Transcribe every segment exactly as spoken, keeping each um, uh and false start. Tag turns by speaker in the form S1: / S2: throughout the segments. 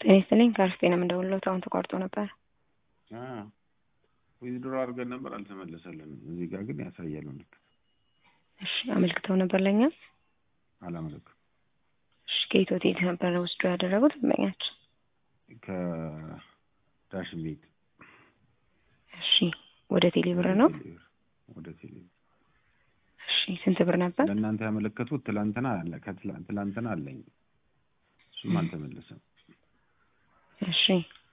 S1: ጤና ይስጥልኝ ከአርፌ ነው የምደውልለው አሁን ተቋርጦ ነበር።
S2: አዎ ዊዝድሮ አድርገን ነበር አልተመለሰልንም። እዚህ ጋር ግን ያሳያል ምልክት።
S1: እሺ አመልክተው ነበር ለኛ?
S2: አላመለክም።
S1: እሺ ከኢትዮ ቴሌ ነበር ውስጥ ያደረጉት በእኛች
S2: ከዳሽን ቤት።
S1: እሺ ወደ ቴሌ ብር ነው?
S2: ወደ ቴሌ ብር።
S1: እሺ ስንት ብር ነበር?
S2: ለእናንተ ያመለከቱት ትላንትና አለ ከትላንትና አለኝ እሱም አልተመለሰም።
S1: እሺ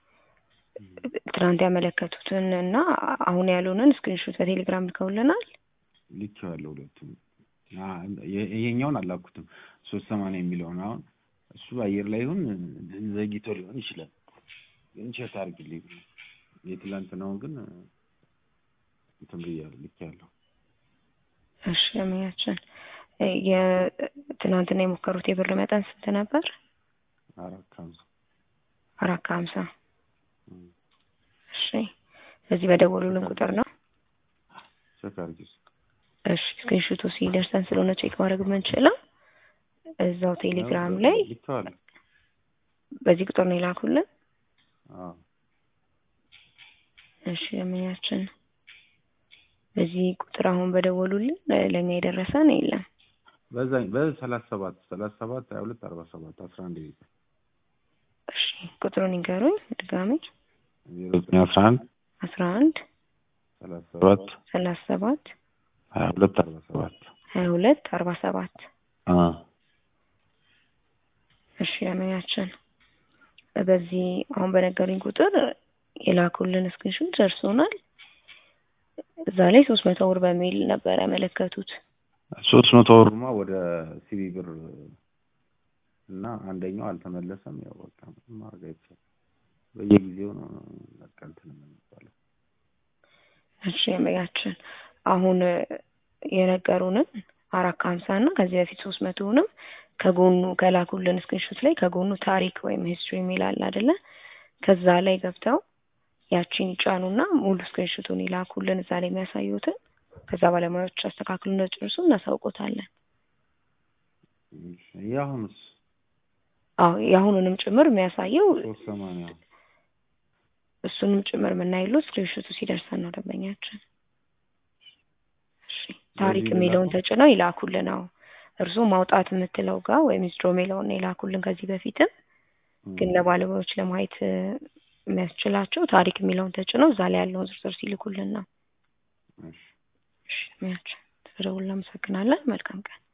S1: ትናንት ያመለከቱትን እና አሁን ያሉንን ስክሪንሾት በቴሌግራም ልከውልናል።
S2: ልኬዋለሁ ሁለቱም። ይሄኛውን አላኩትም ሶስት ሰማንያ የሚለውን አሁን እሱ አየር ላይ ይሁን ዘግይቶ ሊሆን ይችላል። ግን ቼክ አድርግልኝ። የትላንትናውን ግን እንትን ብያለሁ ልኬያለሁ።
S1: እሺ ለማያችን የትናንትና የሞከሩት የብር መጠን ስንት ነበር?
S2: አራት ከሀምሳ
S1: አራት ከሀምሳ እሺ እዚህ በደወሉልን ቁጥር ነው?
S2: ቼክ አድርጊ።
S1: እሺ ስክሪንሾቱ ሲደርሰን ስለሆነ ቼክ ማድረግ የምንችለው እዛው ቴሌግራም ላይ በዚህ ቁጥር ነው ይላኩልን።
S2: አዎ
S1: እሺ ለማያችን በዚህ ቁጥር አሁን በደወሉልን ለኛ የደረሰን የለም።
S2: በዛኝ በሰላሳ ሰባት ሰላሳ ሰባት ሃያ ሁለት አርባ ሰባት አስራ አንድ ይዘ
S1: እሺ ቁጥሩን ይንገሩኝ ድጋሜ።
S2: ዜሮ ዘጠኝ አስራ አንድ
S1: አስራ አንድ
S2: ሰላሳ ሰባት
S1: ሰላሳ ሰባት
S2: ሃያ ሁለት አርባ ሰባት
S1: ሃያ ሁለት አርባ ሰባት
S2: አ
S1: እሺ ለማያችን በዚህ አሁን በነገሩኝ ቁጥር የላኩልን ስክሪንሾት ደርሶናል። እዛ ላይ ሶስት መቶ ብር በሚል ነበር ያመለከቱት።
S2: ሶስት መቶ ብርማ ወደ ሲቢ ብር እና አንደኛው አልተመለሰም። ያው በቃ ማርጋይት በየጊዜው ነው ለቀንተን የምንባለው።
S1: እሺ ለማያችን አሁን የነገሩንን አራት ከሀምሳ እና ከዚህ በፊት ሶስት መቶ ሆነም ከጎኑ ከላኩልን ስክሪንሾት ላይ ከጎኑ ታሪክ ወይም ሂስትሪ የሚል አለ አይደለ? ከዛ ላይ ገብተው ያቺን ይጫኑና ሙሉ ስክሪንሾቱን ይላኩልን እዛ ላይ የሚያሳዩትን ከዛ ባለሙያዎች አስተካክሉ እንደጨርሱ እናሳውቆታለን።
S2: ያሁንስ
S1: አዎ ያሁንንም ጭምር የሚያሳየው
S2: ሶስት ሰማንያ
S1: እሱንም ጭምር የምናይለው ስክሪንሾቱ ሲደርሰን ነው ደንበኛችን። እሺ ታሪክ የሚለውን ተጭነው ይላኩልን። አዎ እርሱ ማውጣት የምትለው ጋር ወይም ዊዝድሮ የሚለውን ይላኩልን። ከዚህ በፊትም ግን ለባለሙያዎች ለማየት የሚያስችላቸው ታሪክ የሚለውን ተጭነው እዛ ላይ ያለውን ዝርዝር ሲልኩልን ነው። እሺ ሚያች ተደውልና መሰግናለን። መልካም ቀን።